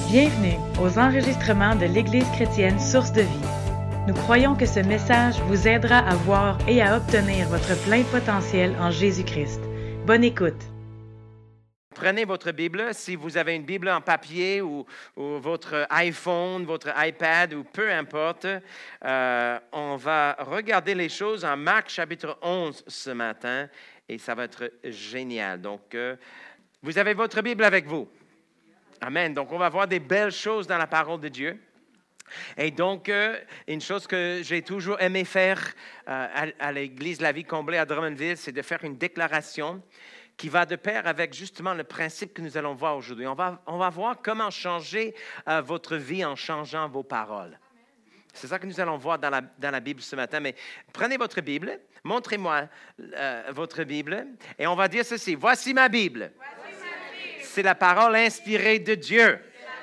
Bienvenue aux enregistrements de l'Église chrétienne Source de Vie. Nous croyons que ce message vous aidera à voir et à obtenir votre plein potentiel en Jésus-Christ. Bonne écoute! Prenez votre Bible, si vous avez une Bible en papier ou votre iPhone, votre iPad ou peu importe, on va regarder les choses en Marc chapitre 11 ce matin et ça va être génial. Donc, vous avez votre Bible avec vous. Amen. Donc, on va voir des belles choses dans la parole de Dieu. Et donc, une chose que j'ai toujours aimé faire à l'Église La Vie Comblée à Drummondville, c'est de faire une déclaration qui va de pair avec justement le principe que nous allons voir aujourd'hui. On va voir comment changer votre vie en changeant vos paroles. C'est ça que nous allons voir dans la Bible ce matin. Mais prenez votre Bible, montrez-moi votre Bible et on va dire ceci. Voici ma Bible. C'est la parole inspirée de Dieu.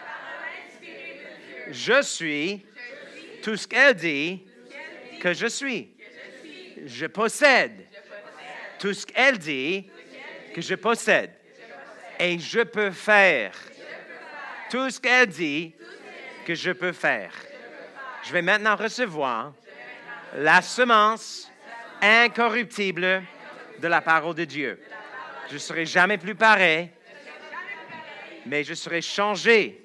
Je suis tout ce qu'elle dit que je suis. Je possède tout ce qu'elle dit que je possède. Et je peux faire tout ce qu'elle dit que je peux faire. Je vais maintenant recevoir la semence incorruptible de la parole de Dieu. Je ne serai jamais plus pareil, mais je serai changé,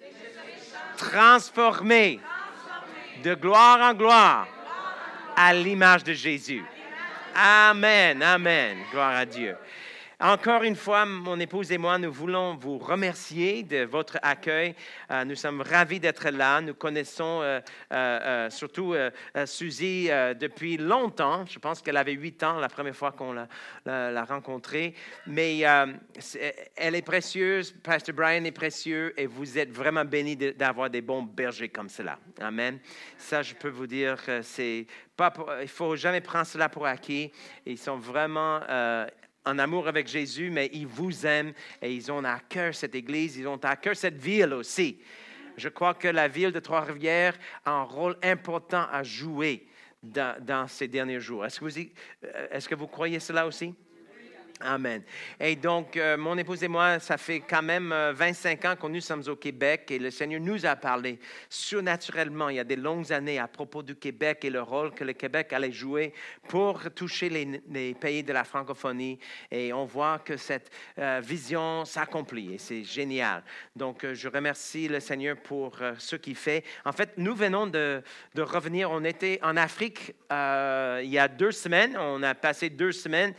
transformé de gloire en gloire à l'image de Jésus. Amen, amen. Gloire à Dieu. Encore une fois, mon épouse et moi, nous voulons vous remercier de votre accueil. Nous sommes ravis d'être là. Nous connaissons surtout Suzy depuis longtemps. Je pense qu'elle avait 8 ans la première fois qu'on l'a rencontrée. Mais elle est précieuse, Pasteur Brian est précieux et vous êtes vraiment bénis d'avoir des bons bergers comme cela. Amen. Ça, je peux vous dire, il ne faut jamais prendre cela pour acquis. Ils sont vraiment en amour avec Jésus, mais ils vous aiment et ils ont à cœur cette Église, ils ont à cœur cette ville aussi. Je crois que la ville de Trois-Rivières a un rôle important à jouer dans ces derniers jours. Est-ce que vous croyez cela aussi? Amen. Et donc, mon épouse et moi, ça fait quand même 25 ans que nous sommes au Québec et le Seigneur nous a parlé surnaturellement il y a des longues années à propos du Québec et le rôle que le Québec allait jouer pour toucher les pays de la francophonie. Et on voit que cette vision s'accomplit et c'est génial. Donc, je remercie le Seigneur pour ce qu'il fait. En fait, nous venons de revenir. On était en Afrique il y a 2 semaines. On a passé 2 semaines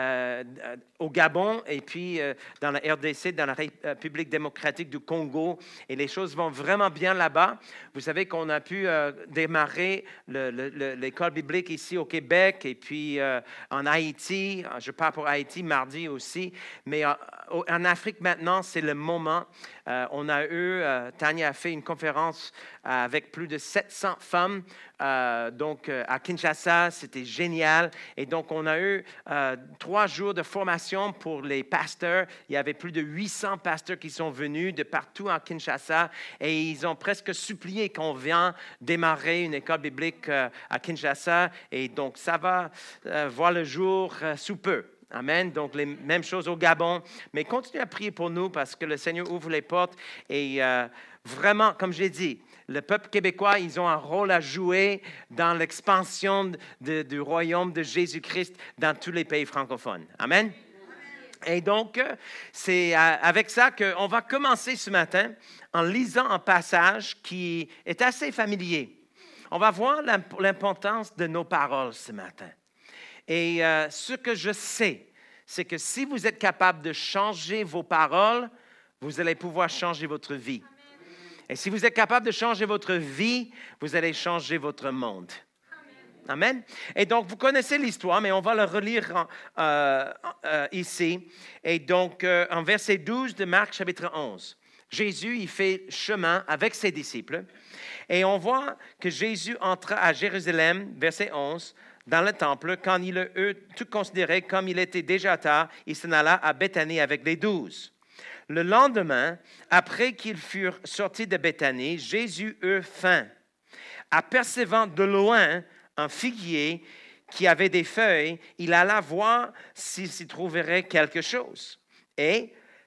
au Gabon et puis dans la RDC, dans la République démocratique du Congo. Et les choses vont vraiment bien là-bas. Vous savez qu'on a pu démarrer l'école biblique ici au Québec et puis en Haïti. Je pars pour Haïti mardi aussi. Mais en Afrique maintenant, c'est le moment. On a eu, Tania a fait une conférence avec plus de 700 femmes. Donc, à Kinshasa, c'était génial. Et donc, on a eu 3 jours de formation pour les pasteurs. Il y avait plus de 800 pasteurs qui sont venus de partout à Kinshasa. Et ils ont presque supplié qu'on vienne démarrer une école biblique à Kinshasa. Et donc, ça va voir le jour sous peu. Amen. Donc, les mêmes choses au Gabon. Mais continuez à prier pour nous parce que le Seigneur ouvre les portes. Et vraiment, comme j'ai dit, le peuple québécois, ils ont un rôle à jouer dans l'expansion du royaume de Jésus-Christ dans tous les pays francophones. Amen. Et donc, c'est avec ça qu'on va commencer ce matin en lisant un passage qui est assez familier. On va voir l'importance de nos paroles ce matin. Et ce que je sais, c'est que si vous êtes capable de changer vos paroles, vous allez pouvoir changer votre vie. Et si vous êtes capable de changer votre vie, vous allez changer votre monde. Amen. Et donc, vous connaissez l'histoire, mais on va le relire ici. Et donc, en verset 12 de Marc, chapitre 11, Jésus, il fait chemin avec ses disciples. Et on voit que Jésus entra à Jérusalem, verset 11, dans le temple, quand il eut tout considéré comme il était déjà tard, il s'en alla à Béthanie avec les 12. Le lendemain, après qu'ils furent sortis de Béthanie, Jésus eut faim. Apercevant de loin un figuier qui avait des feuilles, il alla voir s'il s'y trouverait quelque chose. Et,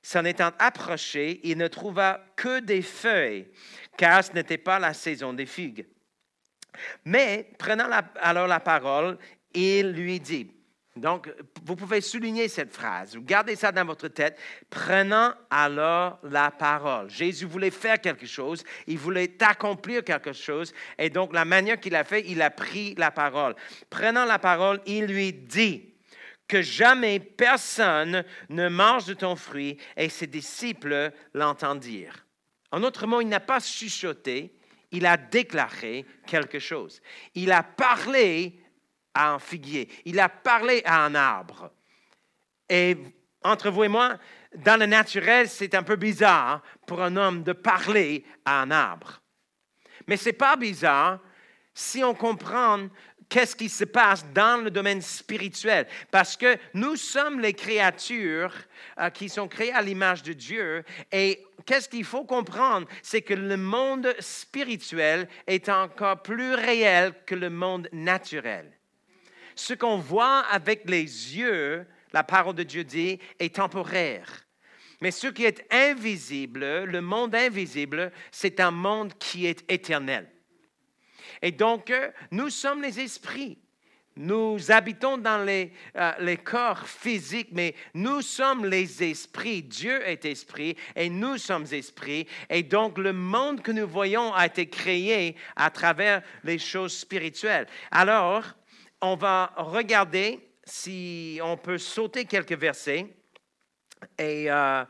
s'en étant approché, il ne trouva que des feuilles, car ce n'était pas la saison des figues. Mais, prenant alors la parole, il lui dit, donc vous pouvez souligner cette phrase, vous gardez ça dans votre tête, prenant alors la parole. Jésus voulait faire quelque chose, il voulait accomplir quelque chose, et donc la manière qu'il a fait, il a pris la parole. Prenant la parole, il lui dit, que jamais personne ne mange de ton fruit, et ses disciples l'entendirent. En autre mot, il n'a pas chuchoté, il a déclaré quelque chose. Il a parlé à un figuier, il a parlé à un arbre. Et entre vous et moi, dans le naturel, c'est un peu bizarre pour un homme de parler à un arbre. Mais ce n'est pas bizarre si on comprend qu'est-ce qui se passe dans le domaine spirituel. Parce que nous sommes les créatures qui sont créées à l'image de Dieu. Et qu'est-ce qu'il faut comprendre? C'est que le monde spirituel est encore plus réel que le monde naturel. Ce qu'on voit avec les yeux, la parole de Dieu dit, est temporaire. Mais ce qui est invisible, le monde invisible, c'est un monde qui est éternel. Et donc, nous sommes les esprits. Nous habitons dans les corps physiques, mais nous sommes les esprits. Dieu est esprit et nous sommes esprits. Et donc, le monde que nous voyons a été créé à travers les choses spirituelles. Alors, on va regarder si on peut sauter quelques versets. Et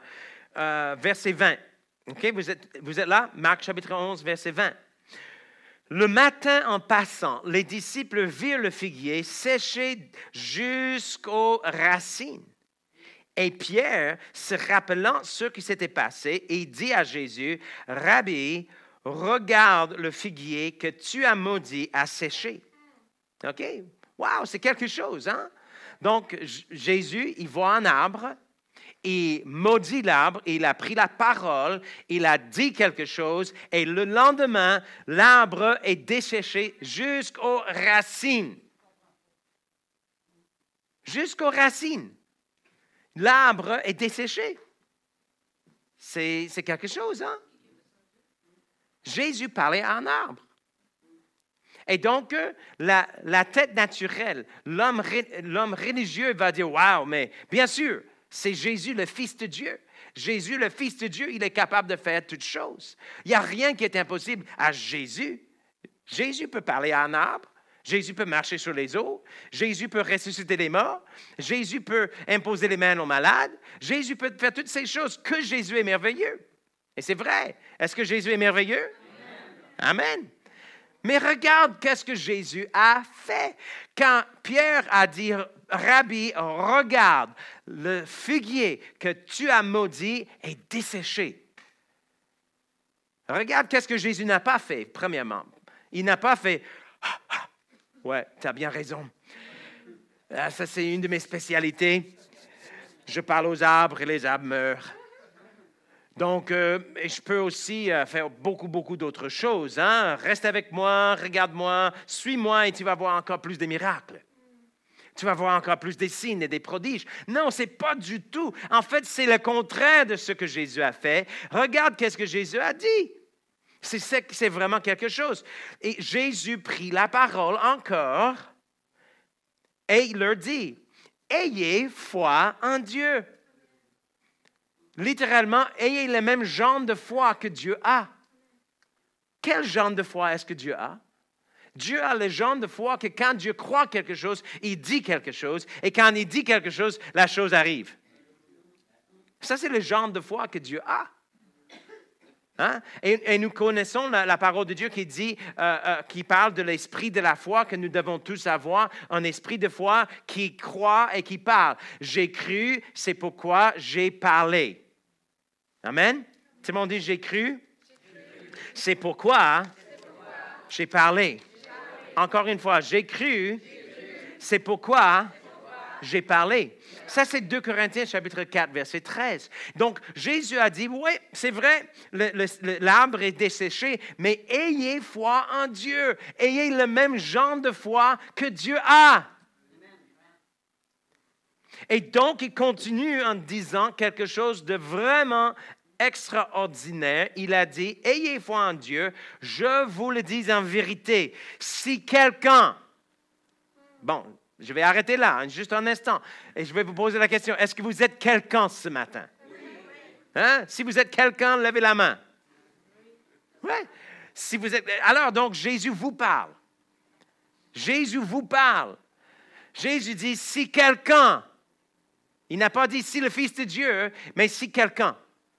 verset 20. Okay? Vous êtes là? Marc chapitre 11, verset 20. Le matin, en passant, les disciples virent le figuier séché jusqu'aux racines. Et Pierre, se rappelant ce qui s'était passé, il dit à Jésus, « Rabbi, regarde le figuier que tu as maudit à sécher. » OK? Wow, c'est quelque chose, hein? Donc, Jésus, il voit un arbre, il maudit l'arbre, il a pris la parole, il a dit quelque chose, et le lendemain, l'arbre est desséché jusqu'aux racines. Jusqu'aux racines. L'arbre est desséché. C'est quelque chose, hein? Jésus parlait à un arbre. Et donc, la tête naturelle, l'homme religieux va dire, « Wow, mais bien sûr, c'est Jésus, le Fils de Dieu. Jésus, le Fils de Dieu, il est capable de faire toutes choses. Il n'y a rien qui est impossible à Jésus. Jésus peut parler à un arbre. Jésus peut marcher sur les eaux. Jésus peut ressusciter les morts. Jésus peut imposer les mains aux malades. Jésus peut faire toutes ces choses. Que Jésus est merveilleux. Et c'est vrai. Est-ce que Jésus est merveilleux? Amen. Amen. Mais regarde qu'est-ce que Jésus a fait. Quand Pierre a dit, « Rabbi, regarde, le figuier que tu as maudit est desséché. » Regarde qu'est-ce que Jésus n'a pas fait, premièrement. Il n'a pas fait, « Ouais, tu as bien raison. Ça, c'est une de mes spécialités. Je parle aux arbres et les arbres meurent. » Donc, je peux aussi faire beaucoup d'autres choses. Hein? Reste avec moi, regarde-moi, suis-moi et tu vas voir encore plus de miracles. Tu vas voir encore plus des signes et des prodiges. Non, ce n'est pas du tout. En fait, c'est le contraire de ce que Jésus a fait. Regarde qu'est-ce que Jésus a dit. C'est vraiment quelque chose. Et Jésus prit la parole encore et il leur dit, « Ayez foi en Dieu. » Littéralement, ayez le même genre de foi que Dieu a. Quel genre de foi est-ce que Dieu a? Dieu a le genre de foi que quand Dieu croit quelque chose, il dit quelque chose. Et quand il dit quelque chose, la chose arrive. Ça, c'est le genre de foi que Dieu a. Hein? Et nous connaissons la parole de Dieu qui dit, qui parle de l'esprit de la foi que nous devons tous avoir, un esprit de foi qui croit et qui parle. J'ai cru, c'est pourquoi j'ai parlé. Amen. Tout le monde dit j'ai cru. C'est pourquoi j'ai parlé. Encore une fois, j'ai cru. C'est pourquoi j'ai parlé. Ça, c'est 2 Corinthiens chapitre 4, verset 13. Donc, Jésus a dit, oui, c'est vrai, l'arbre est desséché, mais ayez foi en Dieu. Ayez le même genre de foi que Dieu a. Et donc, il continue en disant quelque chose de vraiment extraordinaire. Il a dit, ayez foi en Dieu, je vous le dis en vérité. Si quelqu'un, bon, je vais arrêter là, juste un instant, et je vais vous poser la question, est-ce que vous êtes quelqu'un ce matin? Hein? Si vous êtes quelqu'un, levez la main. Oui. Si vous êtes, alors donc, Jésus vous parle. Jésus vous parle. Jésus dit, si quelqu'un, il n'a pas dit si le Fils de Dieu, mais si quelqu'un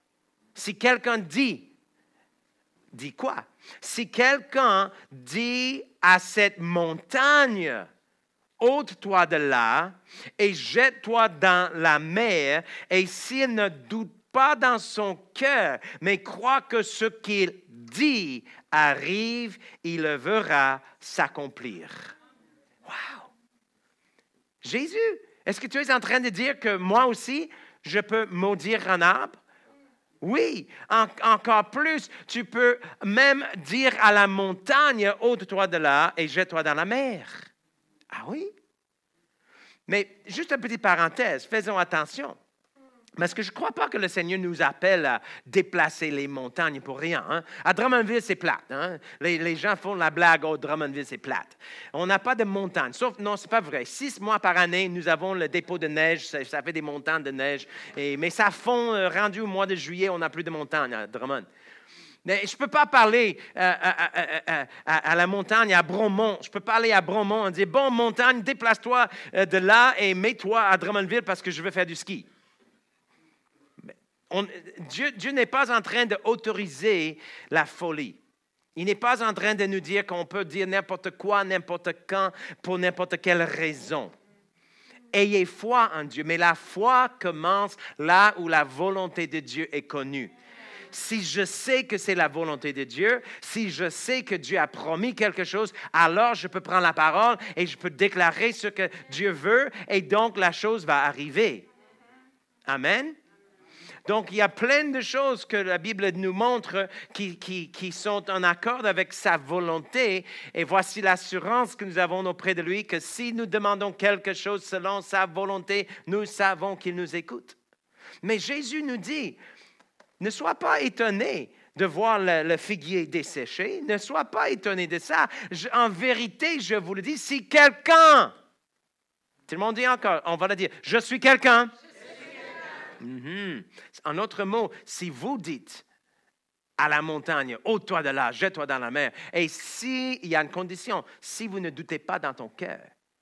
dit quoi? Si quelqu'un dit à cette montagne, ôte-toi de là et jette-toi dans la mer, et s'il ne doute pas dans son cœur, mais croit que ce qu'il dit arrive, il le verra s'accomplir. Wow! Jésus, est-ce que tu es en train de dire que moi aussi, je peux maudire un arbre? Oui, encore plus, tu peux même dire à la montagne, ôte-toi de là et jette-toi dans la mer. Ah oui? Mais juste une petite parenthèse, faisons attention. Parce que je ne crois pas que le Seigneur nous appelle à déplacer les montagnes pour rien. Hein? À Drummondville, c'est plate. Hein? Les gens font la blague, oh, Drummondville, c'est plate. On n'a pas de montagnes. Sauf, non, ce n'est pas vrai. 6 mois par année, nous avons le dépôt de neige. Ça fait des montagnes de neige. Mais ça fond, rendu au mois de juillet, on n'a plus de montagnes à Drummond. Mais je ne peux pas parler à la montagne, à Bromont. Je peux pas aller à Bromont et dire, bon, montagne, déplace-toi de là et mets-toi à Drummondville parce que je veux faire du ski. Dieu n'est pas en train d'autoriser la folie. Il n'est pas en train de nous dire qu'on peut dire n'importe quoi, n'importe quand, pour n'importe quelle raison. Ayez foi en Dieu, mais la foi commence là où la volonté de Dieu est connue. Si je sais que c'est la volonté de Dieu, si je sais que Dieu a promis quelque chose, alors je peux prendre la parole et je peux déclarer ce que Dieu veut et donc la chose va arriver. Amen. Donc, il y a plein de choses que la Bible nous montre qui sont en accord avec sa volonté. Et voici l'assurance que nous avons auprès de lui, que si nous demandons quelque chose selon sa volonté, nous savons qu'il nous écoute. Mais Jésus nous dit, ne sois pas étonné de voir le figuier desséché. Ne sois pas étonné de ça. En vérité, je vous le dis, si quelqu'un, tout le monde dit encore, on va le dire, je suis quelqu'un. Mm-hmm. En autre mot, si vous dites à la montagne, ôte-toi de là, jette-toi dans la mer, et s'il y a une condition, si vous ne doutez pas dans ton cœur,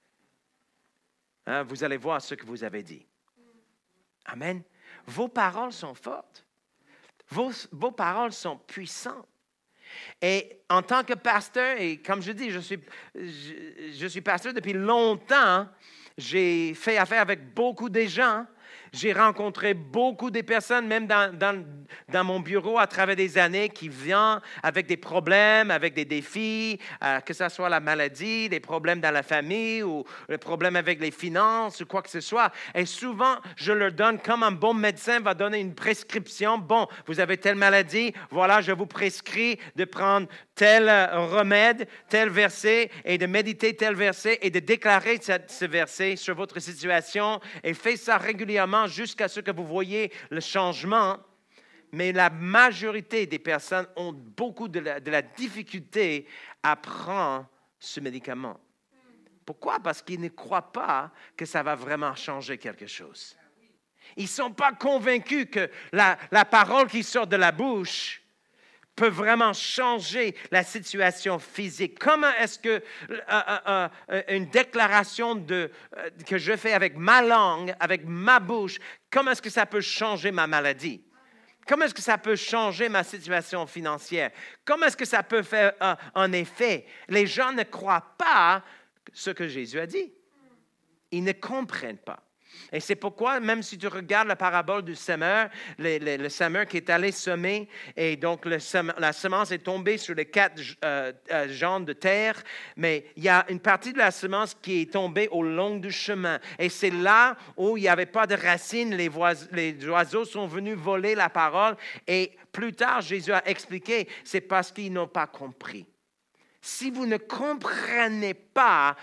hein, vous allez voir ce que vous avez dit. Amen. Vos paroles sont fortes. Vos paroles sont puissantes. Et en tant que pasteur, et comme je dis, je suis pasteur depuis longtemps, j'ai fait affaire avec beaucoup de gens. J'ai rencontré beaucoup de personnes, même dans mon bureau à travers des années, qui viennent avec des problèmes, avec des défis, que ce soit la maladie, des problèmes dans la famille ou les problèmes avec les finances ou quoi que ce soit. Et souvent, je leur donne, comme un bon médecin va donner une prescription. Bon, vous avez telle maladie, voilà, je vous prescris de prendre tel remède, tel verset, et de méditer tel verset, et de déclarer ce verset sur votre situation, et faites ça régulièrement jusqu'à ce que vous voyez le changement. Mais la majorité des personnes ont beaucoup de la difficulté à prendre ce médicament. Pourquoi? Parce qu'ils ne croient pas que ça va vraiment changer quelque chose. Ils ne sont pas convaincus que la parole qui sort de la bouche peut vraiment changer la situation physique. Comment est-ce que une déclaration que je fais avec ma langue, avec ma bouche, comment est-ce que ça peut changer ma maladie? Comment est-ce que ça peut changer ma situation financière? Comment est-ce que ça peut faire un effet? Les gens ne croient pas ce que Jésus a dit. Ils ne comprennent pas. Et c'est pourquoi, même si tu regardes la parabole du semeur, le semeur qui est allé semer, et donc la semence est tombée sur les 4 genres de terre, mais il y a une partie de la semence qui est tombée au long du chemin. Et c'est là où il n'y avait pas de racines, les oiseaux sont venus voler la parole. Et plus tard, Jésus a expliqué, c'est parce qu'ils n'ont pas compris. Si vous ne comprenez pas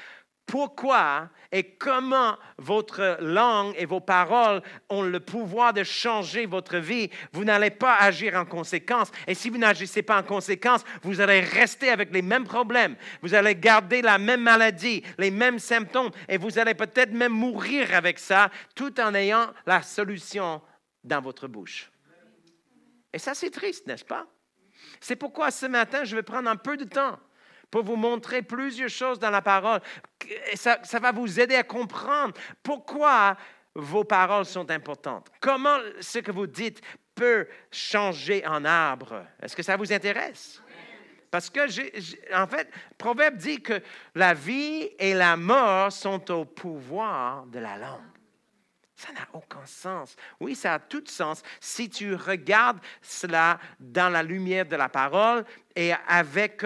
pourquoi et comment votre langue et vos paroles ont le pouvoir de changer votre vie, vous n'allez pas agir en conséquence. Et si vous n'agissez pas en conséquence, vous allez rester avec les mêmes problèmes. Vous allez garder la même maladie, les mêmes symptômes, et vous allez peut-être même mourir avec ça, tout en ayant la solution dans votre bouche. Et ça, c'est triste, n'est-ce pas? C'est pourquoi ce matin, je vais prendre un peu de temps pour vous montrer plusieurs choses dans la parole. Ça va vous aider à comprendre pourquoi vos paroles sont importantes. Comment ce que vous dites peut changer en arbre. Est-ce que ça vous intéresse? Parce que, en fait, Proverbe dit que la vie et la mort sont au pouvoir de la langue. Ça n'a aucun sens. Oui, ça a tout sens si tu regardes cela dans la lumière de la parole et avec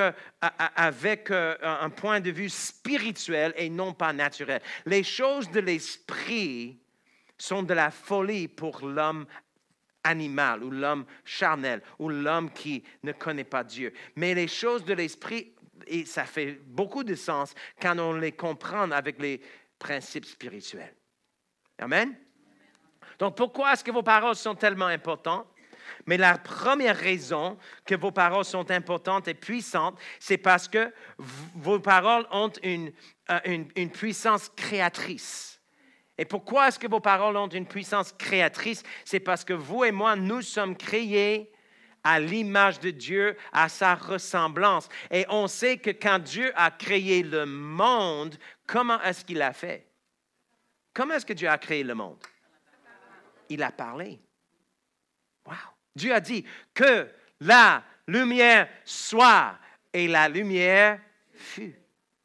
un point de vue spirituel et non pas naturel. Les choses de l'esprit sont de la folie pour l'homme animal ou l'homme charnel ou l'homme qui ne connaît pas Dieu. Mais les choses de l'esprit, et ça fait beaucoup de sens quand on les comprend avec les principes spirituels. Amen? Donc, pourquoi est-ce que vos paroles sont tellement importantes? Mais la première raison que vos paroles sont importantes et puissantes, c'est parce que vos paroles ont une puissance créatrice. Et pourquoi est-ce que vos paroles ont une puissance créatrice? C'est parce que vous et moi, nous sommes créés à l'image de Dieu, à sa ressemblance. Et on sait que quand Dieu a créé le monde, comment est-ce qu'il l'a fait? Comment est-ce que Dieu a créé le monde? Il a parlé. Wow! Dieu a dit que la lumière soit et la lumière fut.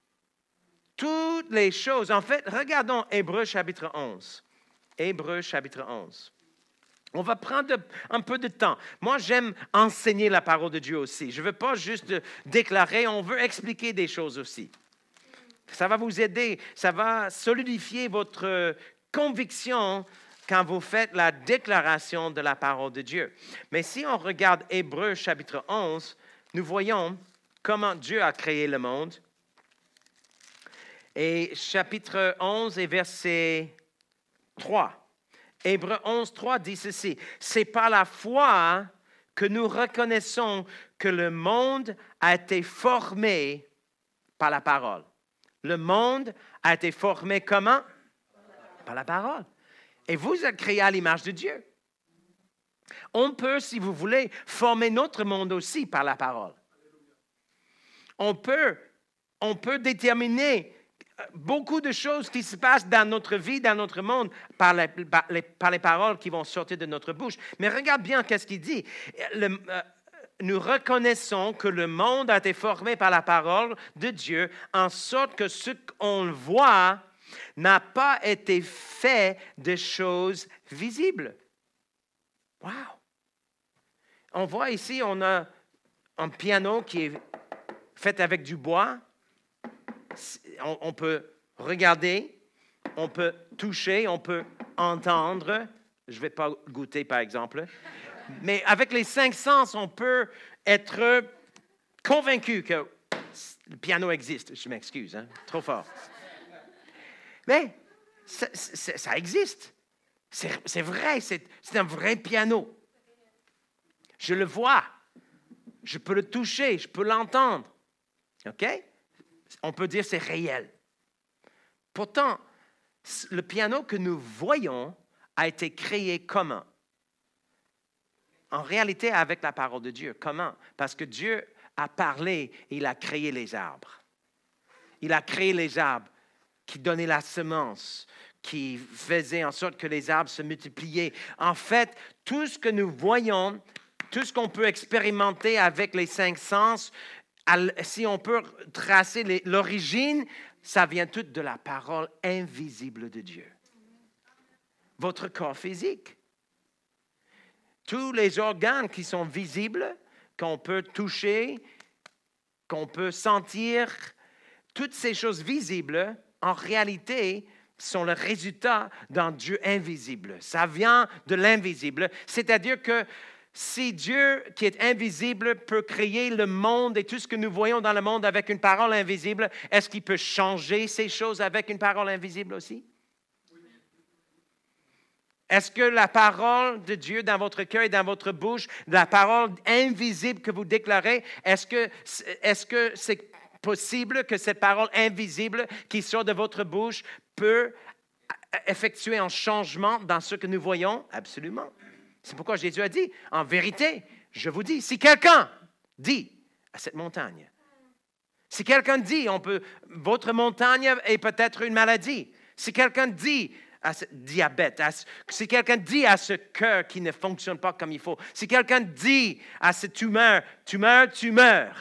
Toutes les choses, en fait, regardons Hébreux chapitre 11. Hébreux chapitre 11. On va prendre un peu de temps. Moi, j'aime enseigner la parole de Dieu aussi. Je ne veux pas juste déclarer, on veut expliquer des choses aussi. Ça va vous aider, ça va solidifier votre conviction quand vous faites la déclaration de la parole de Dieu. Mais si on regarde Hébreux chapitre 11, nous voyons comment Dieu a créé le monde. Et chapitre 11 et verset 3. Hébreux 11, 3 dit ceci. C'est par la foi que nous reconnaissons que le monde a été formé par la parole. Le monde a été formé comment? Par la parole. Et vous êtes créés à l'image de Dieu. On peut, si vous voulez, former notre monde aussi par la parole. On peut déterminer beaucoup de choses qui se passent dans notre vie, dans notre monde, par les paroles qui vont sortir de notre bouche. Mais regarde bien qu'est-ce qu'il dit. Nous reconnaissons que le monde a été formé par la parole de Dieu, en sorte que ce qu'on voit n'a pas été fait de choses visibles. Wow! On voit ici, on a un piano qui est fait avec du bois. On peut regarder, on peut toucher, on peut entendre. Je ne vais pas goûter, par exemple. Mais avec les 5 sens, on peut être convaincu que le piano existe. Je m'excuse, trop fort. Mais ça existe. C'est vrai, c'est un vrai piano. Je le vois. Je peux le toucher, je peux l'entendre. OK? On peut dire que c'est réel. Pourtant, le piano que nous voyons a été créé comment? En réalité, avec la parole de Dieu. Comment? Parce que Dieu a parlé et il a créé les arbres. Il a créé les arbres qui donnaient la semence, qui faisaient en sorte que les arbres se multipliaient. En fait, tout ce que nous voyons, tout ce qu'on peut expérimenter avec les 5 sens, si on peut tracer l'origine, ça vient tout de la parole invisible de Dieu. Votre corps physique. Tous les organes qui sont visibles, qu'on peut toucher, qu'on peut sentir, toutes ces choses visibles, en réalité, sont le résultat d'un Dieu invisible. Ça vient de l'invisible, c'est-à-dire que si Dieu, qui est invisible, peut créer le monde et tout ce que nous voyons dans le monde avec une parole invisible, est-ce qu'il peut changer ces choses avec une parole invisible aussi? Est-ce que la parole de Dieu dans votre cœur et dans votre bouche, la parole invisible que vous déclarez, est-ce que c'est possible que cette parole invisible qui sort de votre bouche peut effectuer un changement dans ce que nous voyons? Absolument. C'est pourquoi Jésus a dit, en vérité, je vous dis, si quelqu'un dit à cette montagne, si quelqu'un dit, votre montagne est peut-être une maladie, si quelqu'un dit à ce diabète, si quelqu'un dit à ce cœur qui ne fonctionne pas comme il faut, si quelqu'un dit à cette tumeur, tu meurs.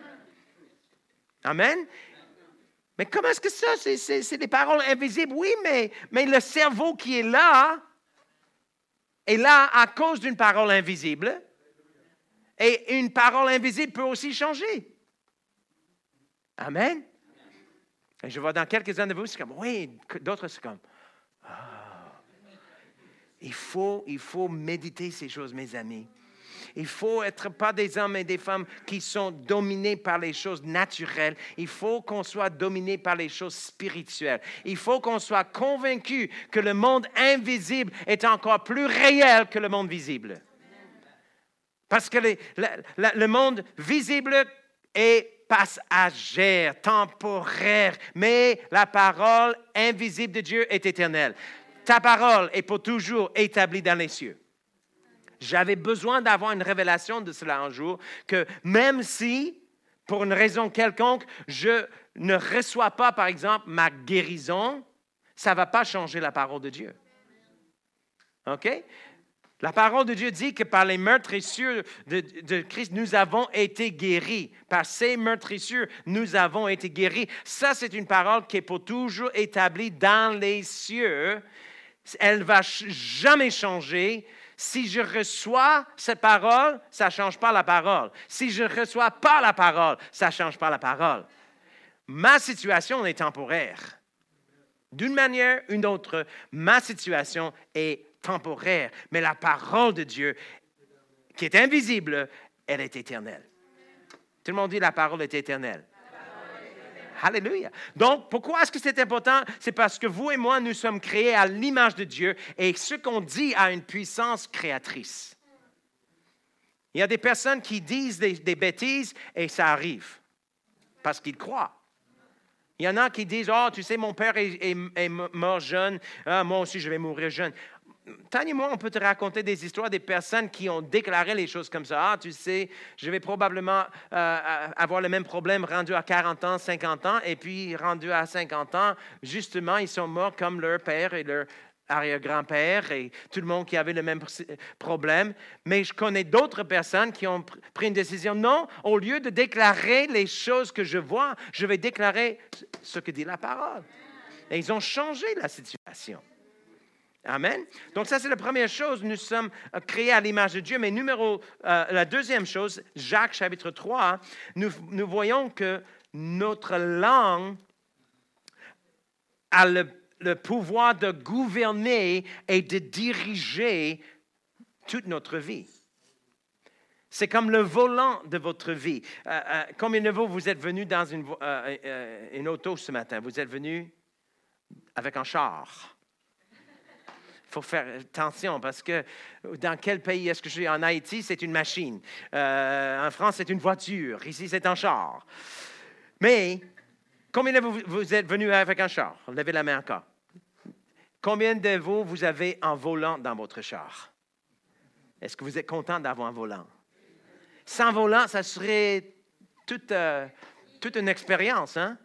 Amen. Mais comment est-ce que ça, c'est des paroles invisibles? Oui, mais le cerveau qui est là à cause d'une parole invisible. Et une parole invisible peut aussi changer. Amen. Et je vois dans quelques-uns de vous, c'est comme, oui, d'autres, c'est comme, Il faut méditer ces choses, mes amis. Il faut être pas des hommes et des femmes qui sont dominés par les choses naturelles. Il faut qu'on soit dominé par les choses spirituelles. Il faut qu'on soit convaincu que le monde invisible est encore plus réel que le monde visible. Parce que le monde visible est passager, temporaire, mais la parole invisible de Dieu est éternelle. Ta parole est pour toujours établie dans les cieux. J'avais besoin d'avoir une révélation de cela un jour, que même si, pour une raison quelconque, je ne reçois pas, par exemple, ma guérison, ça ne va pas changer la parole de Dieu. OK? La parole de Dieu dit que par les meurtrissures de Christ, nous avons été guéris. Par ces meurtrissures, nous avons été guéris. Ça, c'est une parole qui est pour toujours établie dans les cieux. Elle ne va jamais changer. Si je reçois cette parole, ça ne change pas la parole. Si je ne reçois pas la parole, ça ne change pas la parole. Ma situation est temporaire. D'une manière ou d'une autre, ma situation est temporaire. Mais la parole de Dieu, qui est invisible, elle est éternelle. Tout le monde dit la parole est éternelle. Alléluia. Donc, pourquoi est-ce que c'est important? C'est parce que vous et moi, nous sommes créés à l'image de Dieu et ce qu'on dit a une puissance créatrice. Il y a des personnes qui disent des bêtises et ça arrive parce qu'ils croient. Il y en a qui disent, « Oh, tu sais, mon père est mort jeune, moi aussi je vais mourir jeune. » Tania et moi, on peut te raconter des histoires des personnes qui ont déclaré les choses comme ça. « Ah, tu sais, je vais probablement avoir le même problème rendu à 40 ans, 50 ans, et puis rendu à 50 ans, justement, ils sont morts comme leur père et leur arrière-grand-père et tout le monde qui avait le même problème. » Mais je connais d'autres personnes qui ont pris une décision. Non, au lieu de déclarer les choses que je vois, je vais déclarer ce que dit la parole. Et ils ont changé la situation. Amen. Donc ça, c'est la première chose. Nous sommes créés à l'image de Dieu. Mais la deuxième chose, Jacques chapitre 3, nous voyons que notre langue a le pouvoir de gouverner et de diriger toute notre vie. C'est comme le volant de votre vie. Combien de vous êtes venus dans une auto ce matin? Vous êtes venus avec un char. Il faut faire attention parce que dans quel pays est-ce que je suis? En Haïti, c'est une machine. En France, c'est une voiture. Ici, c'est un char. Mais combien de vous êtes venus avec un char? Levez la main encore. Combien de vous avez un volant dans votre char? Est-ce que vous êtes content d'avoir un volant? Sans volant, ça serait toute une expérience, hein?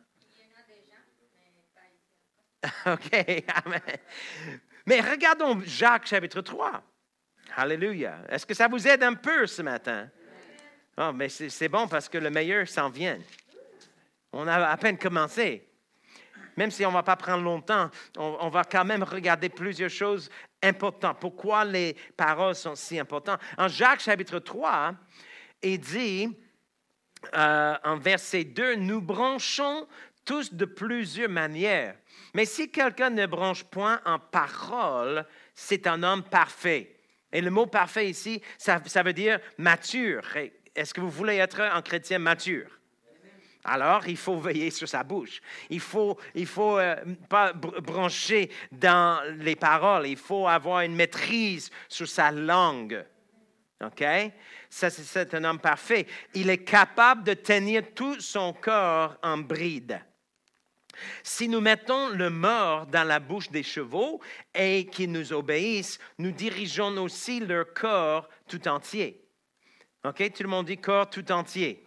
OK, amen. Mais regardons Jacques chapitre 3. Alléluia. Est-ce que ça vous aide un peu ce matin? Oh, mais c'est bon parce que le meilleur s'en vient. On a à peine commencé. Même si on ne va pas prendre longtemps, on va quand même regarder plusieurs choses importantes. Pourquoi les paroles sont si importantes? En Jacques chapitre 3, il dit, en verset 2, « Nous branchons tous de plusieurs manières. Mais si quelqu'un ne branche point en parole, c'est un homme parfait, Et le mot parfait ici, ça veut dire mature. Est-ce que vous voulez être un chrétien mature? Alors, il faut veiller sur sa bouche. Il faut pas brancher dans les paroles. Il faut avoir une maîtrise sur sa langue. OK? Ça, c'est un homme parfait. Il est capable de tenir tout son corps en bride. Si nous mettons le mort dans la bouche des chevaux et qu'ils nous obéissent, nous dirigeons aussi leur corps tout entier. OK? Tout le monde dit corps tout entier.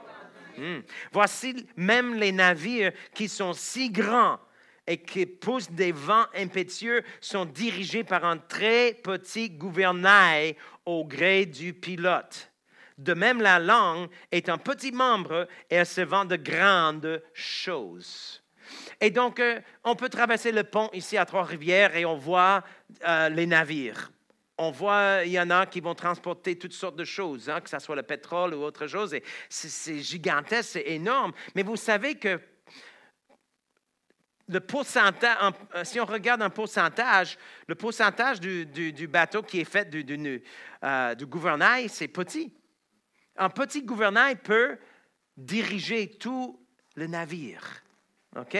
Voici même les navires qui sont si grands et qui poussent des vents impétueux sont dirigés par un très petit gouvernail au gré du pilote. De même, la langue est un petit membre et elle se vend de grandes choses. Et donc, on peut traverser le pont ici à Trois-Rivières et on voit les navires. On voit, il y en a qui vont transporter toutes sortes de choses, que ce soit le pétrole ou autre chose. Et c'est gigantesque, c'est énorme. Mais vous savez que le pourcentage, si on regarde un pourcentage, le pourcentage du bateau qui est fait du gouvernail, c'est petit. Un petit gouvernail peut diriger tout le navire. OK?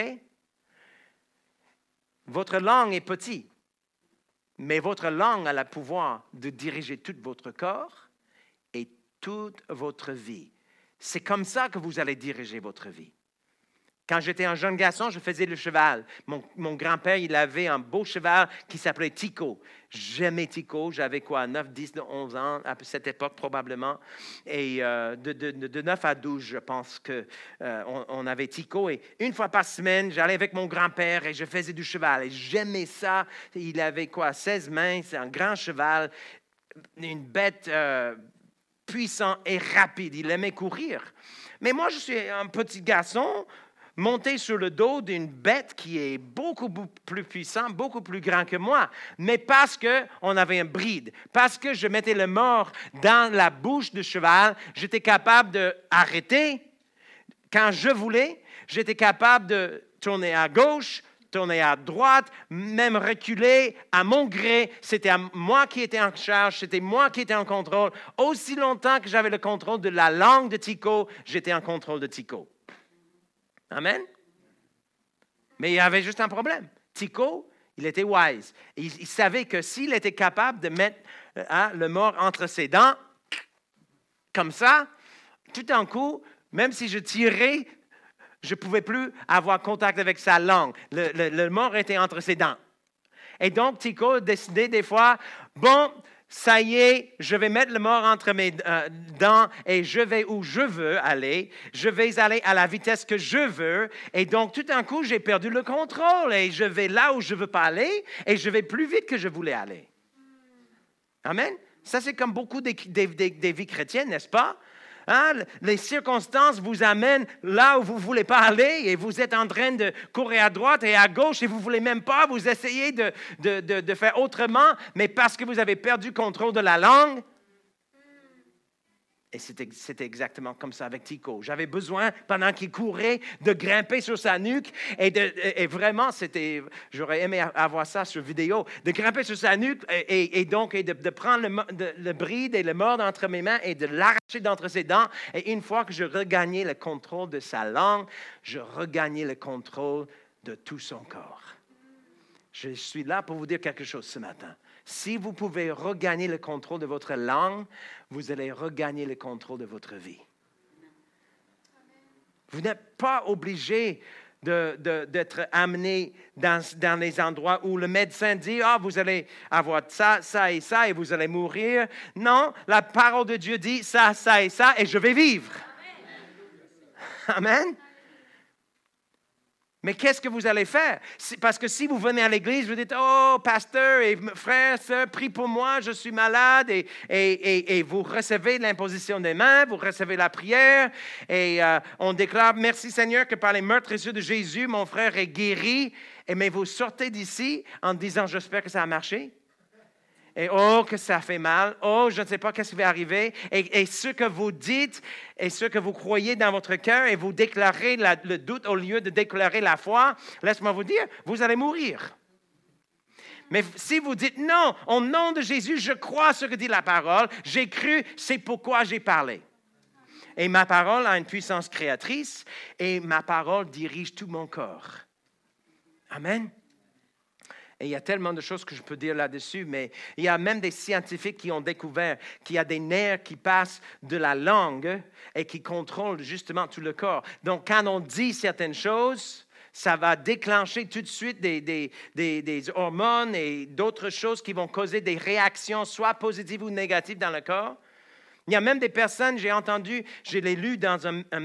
Votre langue est petite. Mais votre langue a le pouvoir de diriger tout votre corps et toute votre vie. C'est comme ça que vous allez diriger votre vie. Quand j'étais un jeune garçon, je faisais le cheval. Mon grand-père, il avait un beau cheval qui s'appelait Tico. J'aimais Tico. J'avais 9, 10, 11 ans à cette époque probablement. Et de 9 à 12, je pense qu'on avait Tico. Et une fois par semaine, j'allais avec mon grand-père et je faisais du cheval. Et j'aimais ça. Il avait 16 mains. C'est un grand cheval. Une bête puissante et rapide. Il aimait courir. Mais moi, je suis un petit garçon monté sur le dos d'une bête qui est beaucoup plus puissante, beaucoup plus grand que moi. Mais parce qu'on avait un bride, parce que je mettais le mort dans la bouche du cheval, j'étais capable d'arrêter quand je voulais. J'étais capable de tourner à gauche, tourner à droite, même reculer à mon gré. C'était moi qui étais en charge, c'était moi qui étais en contrôle. Aussi longtemps que j'avais le contrôle de la langue de Tico, j'étais en contrôle de Tico. Amen? Mais il y avait juste un problème. Tico, il était wise. Il savait que s'il était capable de mettre le mort entre ses dents, comme ça, tout d'un coup, même si je tirais, je ne pouvais plus avoir contact avec sa langue. Le mort était entre ses dents. Et donc, Tico a décidé des fois, bon, ça y est, je vais mettre le mort entre mes dents et je vais où je veux aller. Je vais aller à la vitesse que je veux. Et donc, tout d'un coup, j'ai perdu le contrôle et je vais là où je ne veux pas aller et je vais plus vite que je voulais aller. Amen? Ça, c'est comme beaucoup des vies chrétiennes, n'est-ce pas? Les circonstances vous amènent là où vous ne voulez pas aller et vous êtes en train de courir à droite et à gauche et vous ne voulez même pas, vous essayez de faire autrement, mais parce que vous avez perdu le contrôle de la langue. Et c'était exactement comme ça avec Tico. J'avais besoin, pendant qu'il courait, de grimper sur sa nuque. Et vraiment, j'aurais aimé avoir ça sur vidéo. De grimper sur sa nuque et de prendre le bride et le mord entre mes mains et de l'arracher d'entre ses dents. Et une fois que je regagnais le contrôle de sa langue, je regagnais le contrôle de tout son corps. Je suis là pour vous dire quelque chose ce matin. Si vous pouvez regagner le contrôle de votre langue, vous allez regagner le contrôle de votre vie. Vous n'êtes pas obligé d'être amené dans les endroits où le médecin dit « vous allez avoir ça, ça et ça, et vous allez mourir. » Non, la parole de Dieu dit « ça, ça et ça, et je vais vivre. » Amen. Mais qu'est-ce que vous allez faire? Parce que si vous venez à l'église, vous dites, « Oh, pasteur et frère, sœur, prie pour moi, je suis malade. » Et vous recevez l'imposition des mains, vous recevez la prière. Et on déclare, « Merci Seigneur que par les meurtrissures de Jésus, mon frère est guéri. » Mais vous sortez d'ici en disant, « J'espère que ça a marché. » Et oh, que ça fait mal. Oh, je ne sais pas qu'est-ce qui va arriver. Et ce que vous dites et ce que vous croyez dans votre cœur et vous déclarez le doute au lieu de déclarer la foi, laisse-moi vous dire, vous allez mourir. Mais si vous dites non, au nom de Jésus, je crois ce que dit la parole, j'ai cru, c'est pourquoi j'ai parlé. Et ma parole a une puissance créatrice et ma parole dirige tout mon corps. Amen. Et il y a tellement de choses que je peux dire là-dessus, mais il y a même des scientifiques qui ont découvert qu'il y a des nerfs qui passent de la langue et qui contrôlent justement tout le corps. Donc, quand on dit certaines choses, ça va déclencher tout de suite des hormones et d'autres choses qui vont causer des réactions, soit positives ou négatives dans le corps. Il y a même des personnes, j'ai entendu, je l'ai lu dans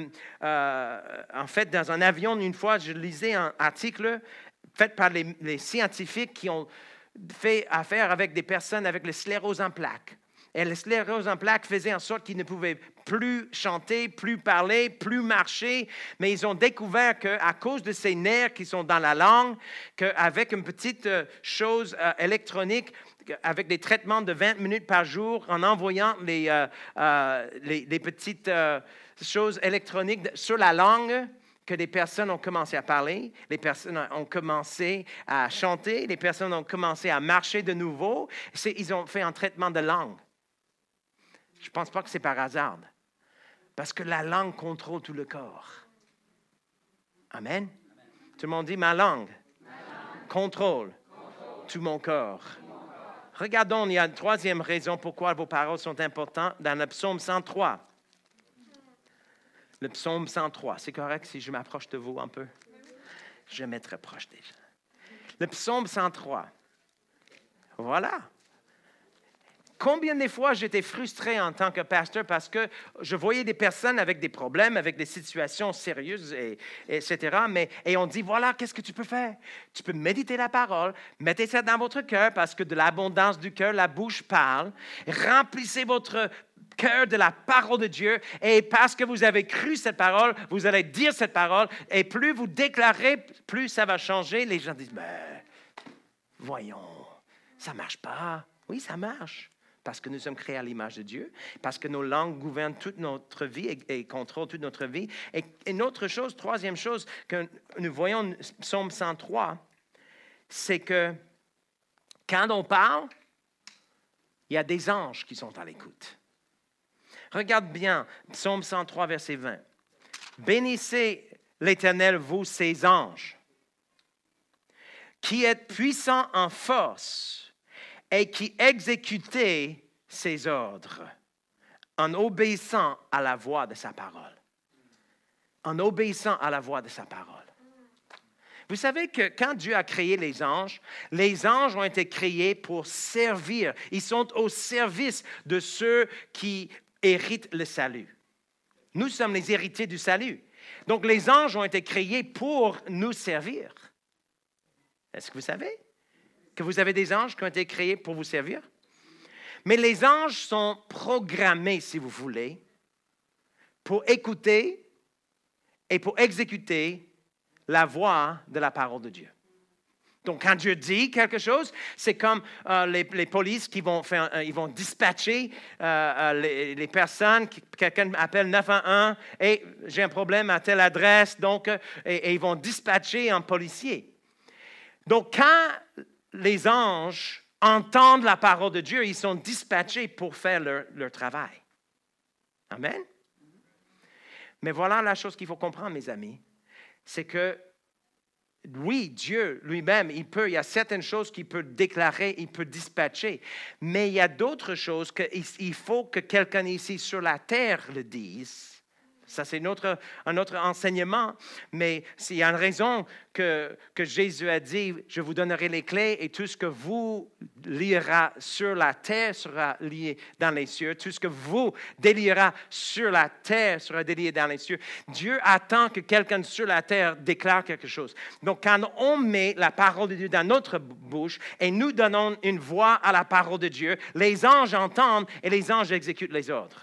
dans un avion une fois, je lisais un article fait par les scientifiques qui ont fait affaire avec des personnes avec la sclérose en plaques. Et la sclérose en plaques faisait en sorte qu'ils ne pouvaient plus chanter, plus parler, plus marcher, mais ils ont découvert qu'à cause de ces nerfs qui sont dans la langue, qu'avec une petite chose électronique, avec des traitements de 20 minutes par jour, en envoyant les petites choses électroniques sur la langue, que des personnes ont commencé à parler, les personnes ont commencé à chanter, les personnes ont commencé à marcher de nouveau. Ils ont fait un traitement de langue. Je ne pense pas que c'est par hasard, parce que la langue contrôle tout le corps. Amen. Tout le monde dit, ma langue contrôle tout mon corps. Regardons, il y a une troisième raison pourquoi vos paroles sont importantes dans le psaume 103. Le psaume 103, c'est correct si je m'approche de vous un peu? Je me très proche déjà. Le psaume 103. Voilà. Combien de fois j'étais frustré en tant que pasteur parce que je voyais des personnes avec des problèmes, avec des situations sérieuses, etc. Et on dit, voilà, qu'est-ce que tu peux faire? Tu peux méditer la parole, mettez ça dans votre cœur parce que de l'abondance du cœur, la bouche parle. Remplissez votre cœur de la parole de Dieu et parce que vous avez cru cette parole, vous allez dire cette parole et plus vous déclarez, plus ça va changer. Les gens disent, voyons, ça ne marche pas. Oui, ça marche. Parce que nous sommes créés à l'image de Dieu, parce que nos langues gouvernent toute notre vie et contrôlent toute notre vie. Et une autre chose, troisième chose que nous voyons Psaume 103, c'est que quand on parle, il y a des anges qui sont à l'écoute. Regarde bien, Psaume 103, verset 20. Bénissez l'Éternel, vous, ses anges, qui êtes puissants en force, et qui exécutait ses ordres en obéissant à la voix de sa parole. En obéissant à la voix de sa parole. Vous savez que quand Dieu a créé les anges ont été créés pour servir. Ils sont au service de ceux qui héritent le salut. Nous sommes les héritiers du salut. Donc les anges ont été créés pour nous servir. Est-ce que vous savez que vous avez des anges qui ont été créés pour vous servir? Mais les anges sont programmés, si vous voulez, pour écouter et pour exécuter la voix de la parole de Dieu. Donc, quand Dieu dit quelque chose, c'est comme les polices qui vont ils vont dispatcher les personnes. Quelqu'un appelle 911 et j'ai un problème à telle adresse, donc, et ils vont dispatcher un policier. Donc, quand les anges entendent la parole de Dieu, ils sont dispatchés pour faire leur travail. Amen. Mais voilà la chose qu'il faut comprendre, mes amis, c'est que oui, Dieu lui-même, il y a certaines choses qu'il peut déclarer, il peut dispatcher, mais il y a d'autres choses qu'il faut que quelqu'un ici sur la terre le dise. Ça, c'est un autre enseignement, mais il y a une raison que Jésus a dit, je vous donnerai les clés et tout ce que vous lierez sur la terre sera lié dans les cieux. Tout ce que vous délierez sur la terre sera délié dans les cieux. Dieu attend que quelqu'un sur la terre déclare quelque chose. Donc, quand on met la parole de Dieu dans notre bouche et nous donnons une voix à la parole de Dieu, les anges entendent et les anges exécutent les ordres.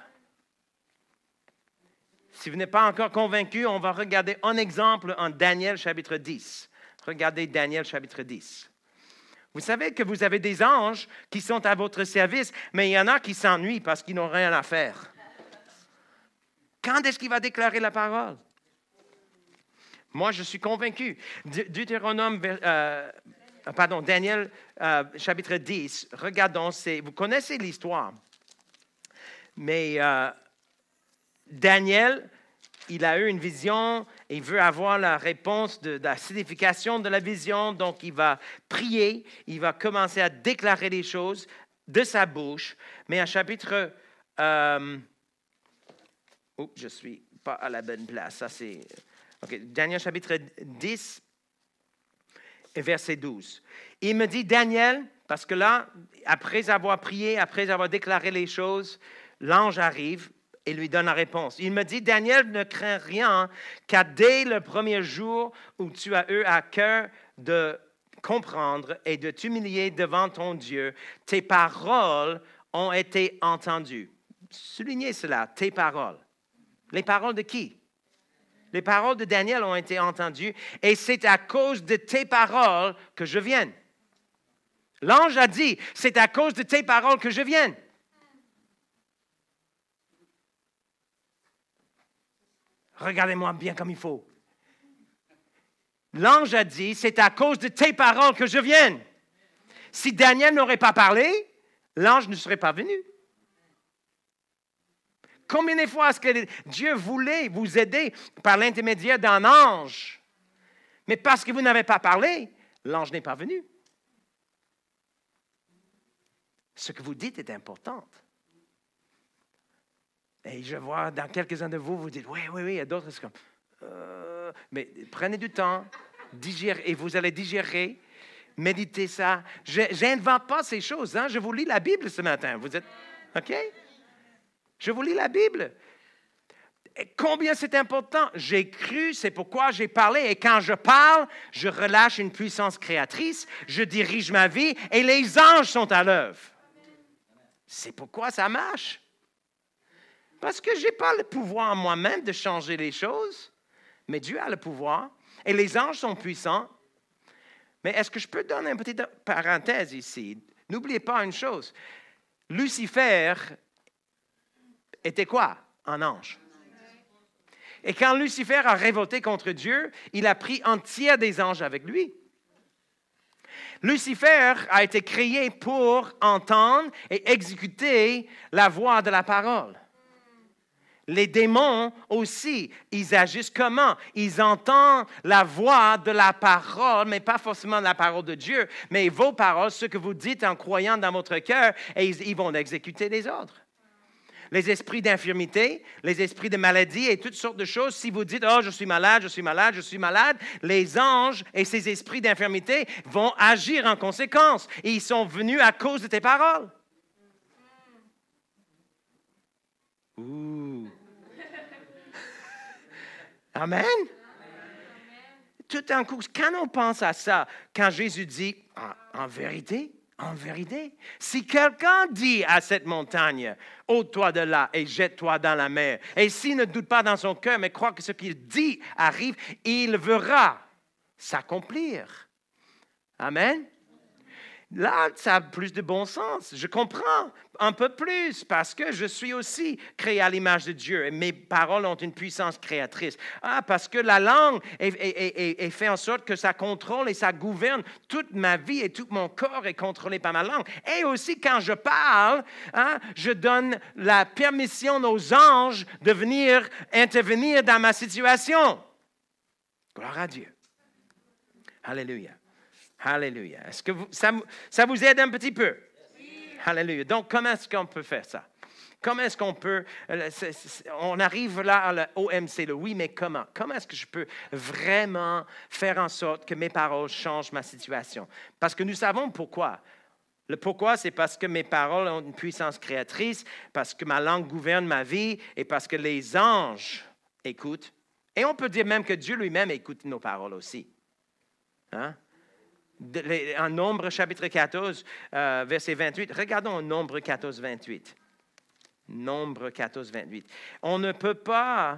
Si vous n'êtes pas encore convaincu, on va regarder un exemple en Daniel chapitre 10. Regardez Daniel chapitre 10. Vous savez que vous avez des anges qui sont à votre service, mais il y en a qui s'ennuient parce qu'ils n'ont rien à faire. Quand est-ce qu'il va déclarer la parole? Moi, je suis convaincu. Deutéronome Daniel chapitre 10, regardons, vous connaissez l'histoire, mais Daniel, il a eu une vision, il veut avoir la réponse de la signification de la vision, donc il va prier, il va commencer à déclarer les choses de sa bouche, mais en chapitre... je ne suis pas à la bonne place, ça c'est... OK, Daniel chapitre 10 et verset 12. Il me dit, Daniel, parce que là, après avoir prié, après avoir déclaré les choses, l'ange arrive et lui donne la réponse. Il me dit, Daniel, ne crains rien, car dès le premier jour où tu as eu à cœur de comprendre et de t'humilier devant ton Dieu, tes paroles ont été entendues. Soulignez cela, tes paroles. Les paroles de qui? Les paroles de Daniel ont été entendues et c'est à cause de tes paroles que je vienne. L'ange a dit, c'est à cause de tes paroles que je vienne. Regardez-moi bien comme il faut. L'ange a dit, c'est à cause de tes paroles que je vienne. Si Daniel n'aurait pas parlé, l'ange ne serait pas venu. Combien de fois est-ce que Dieu voulait vous aider par l'intermédiaire d'un ange? Mais parce que vous n'avez pas parlé, l'ange n'est pas venu. Ce que vous dites est important. Et je vois dans quelques-uns de vous, vous dites, oui, il y a d'autres, c'est comme, mais prenez du temps, digérez, et vous allez digérer, méditez ça. Je n'invente pas ces choses, hein? Je vous lis la Bible ce matin. Vous êtes, OK? Je vous lis la Bible. Et combien c'est important. J'ai cru, c'est pourquoi j'ai parlé. Et quand je parle, je relâche une puissance créatrice, je dirige ma vie et les anges sont à l'œuvre. C'est pourquoi ça marche. Parce que je n'ai pas le pouvoir moi-même de changer les choses, mais Dieu a le pouvoir et les anges sont puissants. Mais est-ce que je peux donner une petite parenthèse ici? N'oubliez pas une chose. Lucifer était quoi? Un ange. Et quand Lucifer a révolté contre Dieu, il a pris un tiers des anges avec lui. Lucifer a été créé pour entendre et exécuter la voix de la parole. Les démons aussi, ils agissent comment? Ils entendent la voix de la parole, mais pas forcément la parole de Dieu, mais vos paroles, ce que vous dites en croyant dans votre cœur, et ils vont exécuter les ordres. Les esprits d'infirmité, les esprits de maladie et toutes sortes de choses. Si vous dites, oh, je suis malade, les anges et ces esprits d'infirmité vont agir en conséquence. Et ils sont venus à cause de tes paroles. Ouh. Amen. Tout d'un coup, quand on pense à ça, quand Jésus dit, en vérité, si quelqu'un dit à cette montagne, ôte-toi de là et jette-toi dans la mer, et s'il ne doute pas dans son cœur, mais croit que ce qu'il dit arrive, il verra s'accomplir. Amen. Là, ça a plus de bon sens. Je comprends un peu plus parce que je suis aussi créé à l'image de Dieu et mes paroles ont une puissance créatrice. Parce que la langue est fait en sorte que ça contrôle et ça gouverne toute ma vie et tout mon corps est contrôlé par ma langue. Et aussi, quand je parle, je donne la permission aux anges de venir intervenir dans ma situation. Gloire à Dieu. Alléluia. Alléluia. Est-ce que ça vous aide un petit peu? Oui. Alléluia. Donc, comment est-ce qu'on peut faire ça? Comment est-ce qu'on peut... on arrive là au OMC, le oui, mais comment? Comment est-ce que je peux vraiment faire en sorte que mes paroles changent ma situation? Parce que nous savons pourquoi. Le pourquoi, c'est parce que mes paroles ont une puissance créatrice, parce que ma langue gouverne ma vie et parce que les anges écoutent. Et on peut dire même que Dieu lui-même écoute nos paroles aussi. Hein? En Nombre chapitre 14, verset 28. Regardons Nombre 14, 28. Nombre 14, 28. On ne peut pas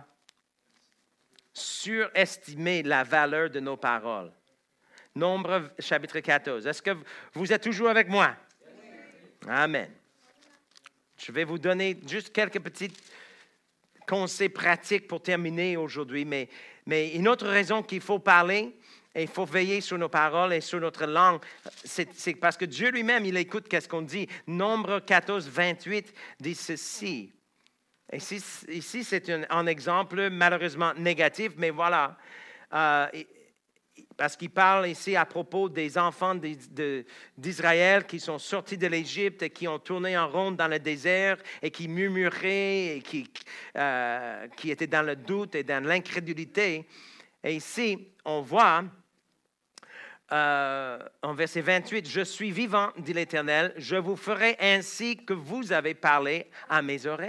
surestimer la valeur de nos paroles. Nombre chapitre 14. Est-ce que vous êtes toujours avec moi? Amen. Je vais vous donner juste quelques petits conseils pratiques pour terminer aujourd'hui, mais une autre raison qu'il faut parler, Et il faut veiller sur nos paroles et sur notre langue. C'est parce que Dieu lui-même, il écoute qu'est-ce qu'on dit. Nombre 14, 28 dit ceci. Et ici c'est un exemple malheureusement négatif, mais voilà. Parce qu'il parle ici à propos des enfants d'Israël qui sont sortis de l'Égypte et qui ont tourné en rond dans le désert et qui murmuraient et qui étaient dans le doute et dans l'incrédulité. Et ici, on voit en verset 28, « Je suis vivant, dit l'Éternel, je vous ferai ainsi que vous avez parlé à mes oreilles. »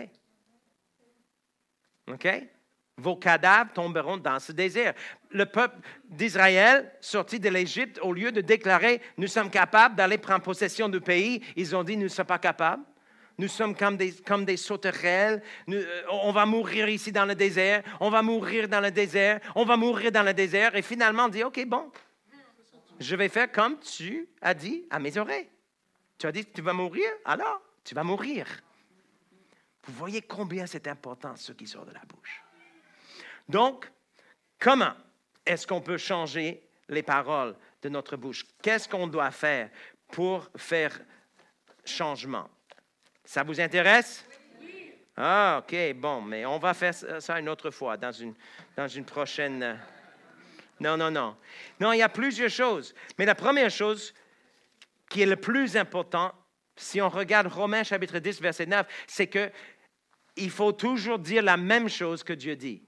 OK? Vos cadavres tomberont dans ce désert. Le peuple d'Israël, sorti de l'Égypte, au lieu de déclarer « Nous sommes capables d'aller prendre possession du pays », ils ont dit « Nous ne sommes pas capables. Nous sommes comme des sauterelles. On va mourir ici dans le désert. On va mourir dans le désert. On va mourir dans le désert. » Et finalement, on dit « OK, bon, je vais faire comme tu as dit à mes oreilles. Tu as dit que tu vas mourir, alors tu vas mourir. » Vous voyez combien c'est important ce qui sort de la bouche. Donc, comment est-ce qu'on peut changer les paroles de notre bouche? Qu'est-ce qu'on doit faire pour faire changement? Ça vous intéresse? Oui. Ah, OK, bon, mais on va faire ça une autre fois, dans une prochaine... Non. Non, il y a plusieurs choses. Mais la première chose qui est le plus important, si on regarde Romains chapitre 10, verset 9, c'est qu'il faut toujours dire la même chose que Dieu dit.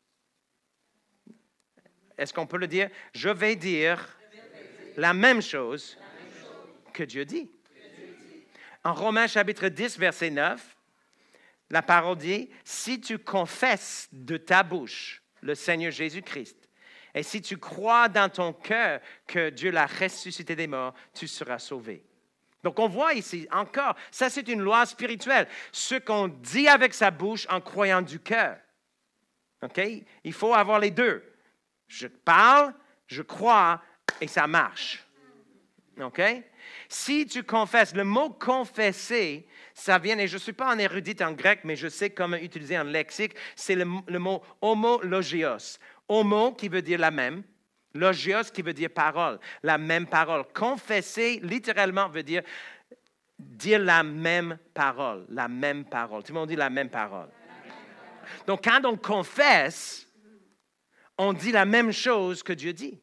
Est-ce qu'on peut le dire? Je vais dire la même chose que Dieu dit. En Romains chapitre 10, verset 9, la parole dit, « Si tu confesses de ta bouche le Seigneur Jésus-Christ, et si tu crois dans ton cœur que Dieu l'a ressuscité des morts, tu seras sauvé. » Donc on voit ici encore, ça c'est une loi spirituelle, ce qu'on dit avec sa bouche en croyant du cœur. OK? Il faut avoir les deux. Je parle, je crois et ça marche. OK? Si tu confesses, le mot « confesser », ça vient, et je ne suis pas un érudite en grec, mais je sais comment utiliser un lexique, c'est le mot « homologios ». Homo qui veut dire la même, logios qui veut dire parole, la même parole. Confesser, littéralement, veut dire la même parole, la même parole. Tout le monde dit la même parole. Donc, quand on confesse, on dit la même chose que Dieu dit.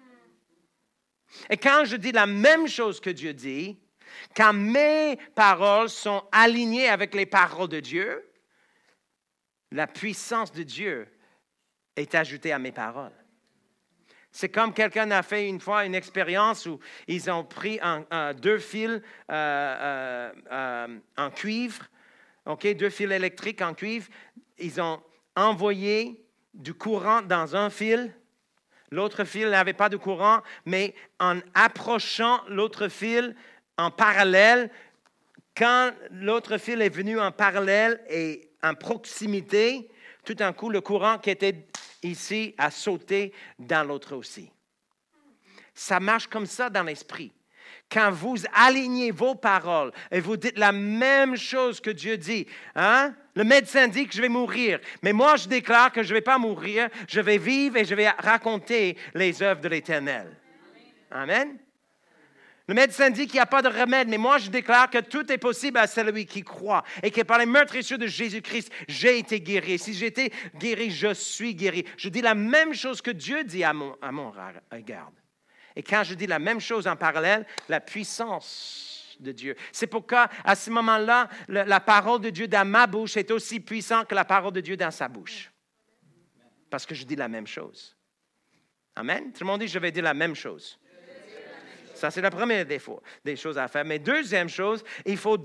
Et quand je dis la même chose que Dieu dit, quand mes paroles sont alignées avec les paroles de Dieu, la puissance de Dieu est ajoutée à mes paroles. C'est comme quelqu'un a fait une fois une expérience où ils ont pris deux fils en cuivre, okay, 2 fils électriques en cuivre. Ils ont envoyé du courant dans un fil. L'autre fil n'avait pas de courant, mais en approchant l'autre fil en parallèle, quand l'autre fil est venu en parallèle et en proximité, tout d'un coup, le courant qui était ici a sauté dans l'autre aussi. Ça marche comme ça dans l'esprit. Quand vous alignez vos paroles et vous dites la même chose que Dieu dit, hein? Le médecin dit que je vais mourir, mais moi je déclare que je ne vais pas mourir, je vais vivre et je vais raconter les œuvres de l'Éternel. Amen. Le médecin dit qu'il n'y a pas de remède, mais moi je déclare que tout est possible à celui qui croit et que par les meurtrissures de Jésus-Christ, j'ai été guéri. Si j'ai été guéri, je suis guéri. Je dis la même chose que Dieu dit à mon regard. Et quand je dis la même chose en parallèle, la puissance de Dieu. C'est pourquoi à ce moment-là, la parole de Dieu dans ma bouche est aussi puissante que la parole de Dieu dans sa bouche. Parce que je dis la même chose. Amen. Tout le monde dit, je vais dire la même chose. Ça, c'est la première des choses à faire. Mais deuxième chose, il faut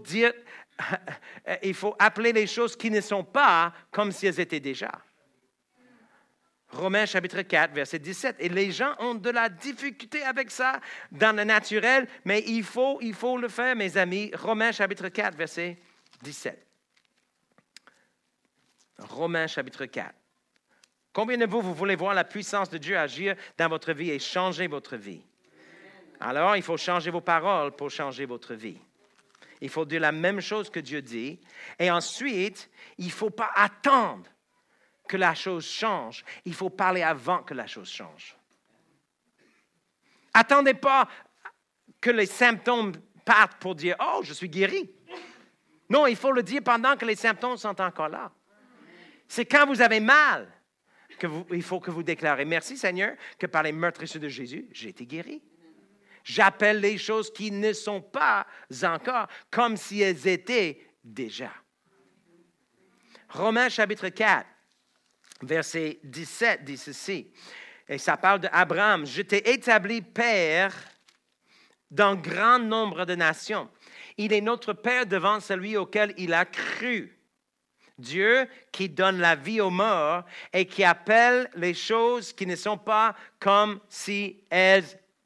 appeler les choses qui ne sont pas comme si elles étaient déjà. Romains chapitre 4, verset 17. Et les gens ont de la difficulté avec ça dans le naturel, mais il faut le faire, mes amis. Romains chapitre 4, verset 17. Romains chapitre 4. Combien de vous voulez voir la puissance de Dieu agir dans votre vie et changer votre vie? Alors, il faut changer vos paroles pour changer votre vie. Il faut dire la même chose que Dieu dit. Et ensuite, il ne faut pas attendre que la chose change. Il faut parler avant que la chose change. Attendez pas que les symptômes partent pour dire « Oh, je suis guéri ». Non, il faut le dire pendant que les symptômes sont encore là. C'est quand vous avez mal qu'il faut que vous déclarez « Merci Seigneur que par les meurtrissures de Jésus, j'ai été guéri ». J'appelle les choses qui ne sont pas encore comme si elles étaient déjà. Romains chapitre 4, verset 17 dit ceci, et ça parle d'Abraham. « Je t'ai établi père d'un grand nombre de nations. Il est notre père devant celui auquel il a cru. Dieu qui donne la vie aux morts et qui appelle les choses qui ne sont pas comme si elles étaient. »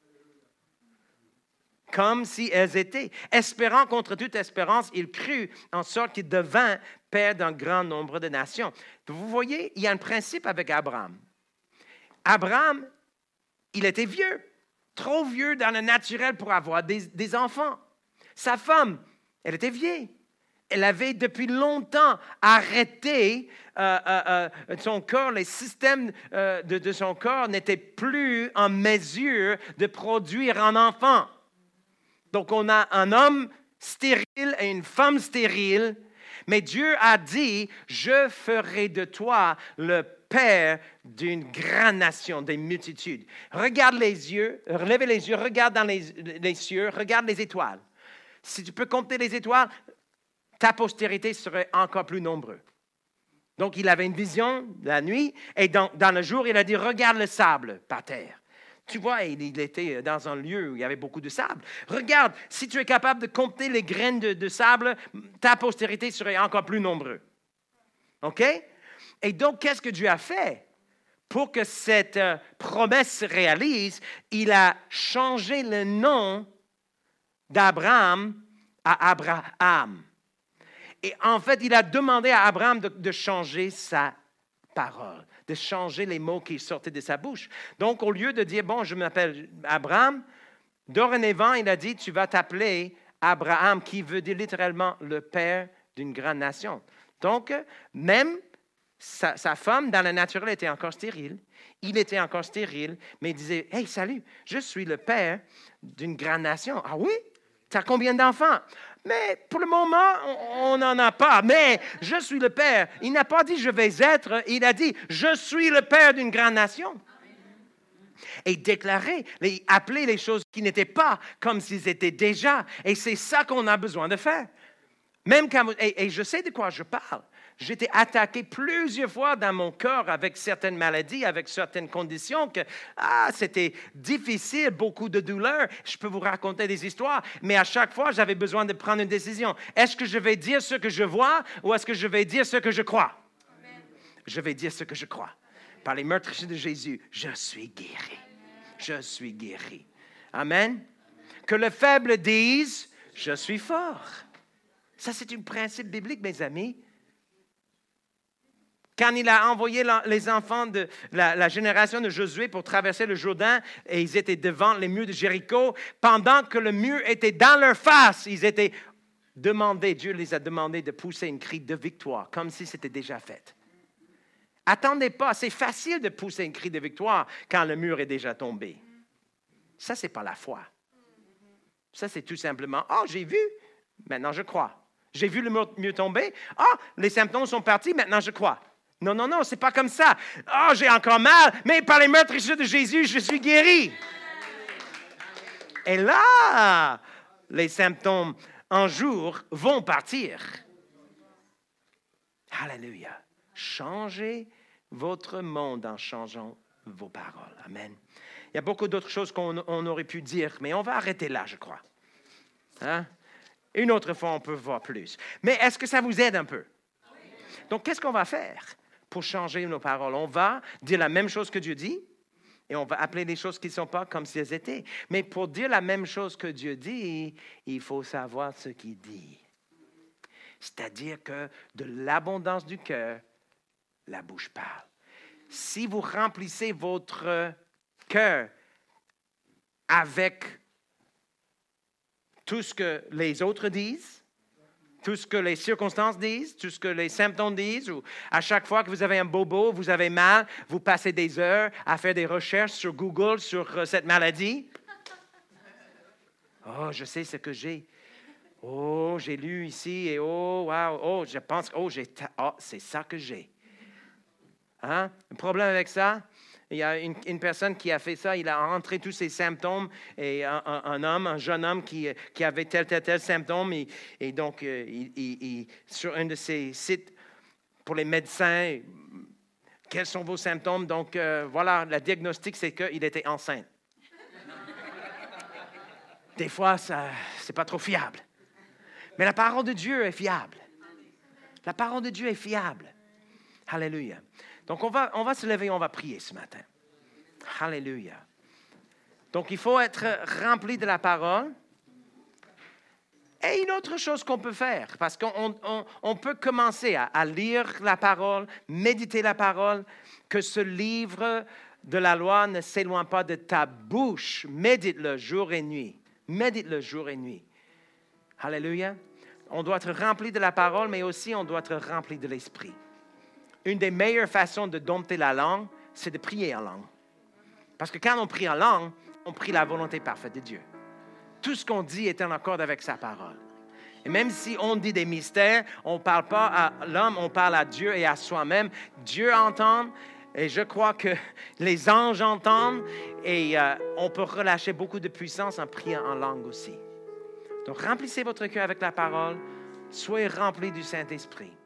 Comme si elles étaient. Espérant contre toute espérance, il crut en sorte qu'il devint père d'un grand nombre de nations. Vous voyez, il y a un principe avec Abraham. Abraham, il était vieux, trop vieux dans le naturel pour avoir des enfants. Sa femme, elle était vieille. Elle avait depuis longtemps arrêté son corps, les systèmes de son corps n'étaient plus en mesure de produire un enfant. Donc, on a un homme stérile et une femme stérile, mais Dieu a dit, je ferai de toi le père d'une grande nation, des multitudes. Regarde les yeux, relève les yeux, regarde dans les cieux, regarde les étoiles. Si tu peux compter les étoiles, ta postérité serait encore plus nombreuse. Donc, il avait une vision la nuit, et dans le jour, il a dit, regarde le sable par terre. Tu vois, il était dans un lieu où il y avait beaucoup de sable. Regarde, si tu es capable de compter les graines de sable, ta postérité serait encore plus nombreuse. OK? Et donc, qu'est-ce que Dieu a fait? Pour que cette promesse se réalise, il a changé le nom d'Abraham à Abraham. Et en fait, il a demandé à Abraham de changer sa parole, de changer les mots qui sortaient de sa bouche. Donc, au lieu de dire, bon, je m'appelle Abraham, dorénavant, il a dit, tu vas t'appeler Abraham, qui veut dire littéralement le père d'une grande nation. Donc, même sa femme, dans le naturel, était encore stérile. Il était encore stérile, mais il disait, hey, salut, je suis le père d'une grande nation. Ah oui? Tu as combien d'enfants? Mais pour le moment, on n'en a pas. Mais je suis le père. Il n'a pas dit je vais être, il a dit je suis le père d'une grande nation. Et déclarer, appeler les choses qui n'étaient pas comme s'ils étaient déjà. Et c'est ça qu'on a besoin de faire. Même quand, et je sais de quoi je parle. J'étais attaqué plusieurs fois dans mon corps avec certaines maladies, avec certaines conditions que c'était difficile, beaucoup de douleur. Je peux vous raconter des histoires, mais à chaque fois, j'avais besoin de prendre une décision. Est-ce que je vais dire ce que je vois ou est-ce que je vais dire ce que je crois? Amen. Je vais dire ce que je crois. Par les meurtrissures de Jésus, je suis guéri. Je suis guéri. Amen. Que le faible dise, je suis fort. Ça, c'est un principe biblique, mes amis. Quand il a envoyé les enfants de la génération de Josué pour traverser le Jourdain, et ils étaient devant les murs de Jéricho, pendant que le mur était dans leur face, Dieu les a demandé de pousser un cri de victoire, comme si c'était déjà fait. Attendez pas, c'est facile de pousser un cri de victoire quand le mur est déjà tombé. Ça, ce n'est pas la foi. Ça, c'est tout simplement, j'ai vu, maintenant je crois. J'ai vu le mur tomber, les symptômes sont partis, maintenant je crois. Non, c'est pas comme ça. J'ai encore mal, mais par les meurtrissures de Jésus, je suis guéri. Et là, les symptômes un jour vont partir. Alléluia. Changez votre monde en changeant vos paroles. Amen. Il y a beaucoup d'autres choses qu'on aurait pu dire, mais on va arrêter là, je crois. Une autre fois, on peut voir plus. Mais est-ce que ça vous aide un peu? Donc, qu'est-ce qu'on va faire pour changer nos paroles? On va dire la même chose que Dieu dit et on va appeler les choses qui ne sont pas comme si elles étaient. Mais pour dire la même chose que Dieu dit, il faut savoir ce qu'il dit. C'est-à-dire que de l'abondance du cœur, la bouche parle. Si vous remplissez votre cœur avec tout ce que les autres disent, tout ce que les circonstances disent, tout ce que les symptômes disent, ou à chaque fois que vous avez un bobo, vous avez mal, vous passez des heures à faire des recherches sur Google sur cette maladie. Oh, je sais ce que j'ai. Oh, j'ai lu ici et oh, wow, oh, je pense, c'est ça que j'ai. Hein? Un problème avec ça? Il y a une personne qui a fait ça, il a rentré tous ses symptômes, et un jeune homme qui avait tel symptôme, et donc, sur un de ces sites pour les médecins, quels sont vos symptômes? Donc, voilà, le diagnostic, c'est qu'il était enceinte. Des fois, c'est pas trop fiable. Mais la parole de Dieu est fiable. La parole de Dieu est fiable. Alléluia. Donc, on va se lever, on va prier ce matin. Alléluia. Donc, il faut être rempli de la parole. Et une autre chose qu'on peut faire, parce qu'on peut commencer à lire la parole, méditer la parole, que ce livre de la loi ne s'éloigne pas de ta bouche. Médite-le jour et nuit. Médite-le jour et nuit. Alléluia. On doit être rempli de la parole, mais aussi on doit être rempli de l'esprit. Une des meilleures façons de dompter la langue, c'est de prier en langue. Parce que quand on prie en langue, on prie la volonté parfaite de Dieu. Tout ce qu'on dit est en accord avec sa parole. Et même si on dit des mystères, on ne parle pas à l'homme, on parle à Dieu et à soi-même. Dieu entend, et je crois que les anges entendent, et on peut relâcher beaucoup de puissance en priant en langue aussi. Donc, remplissez votre cœur avec la parole, soyez remplis du Saint-Esprit.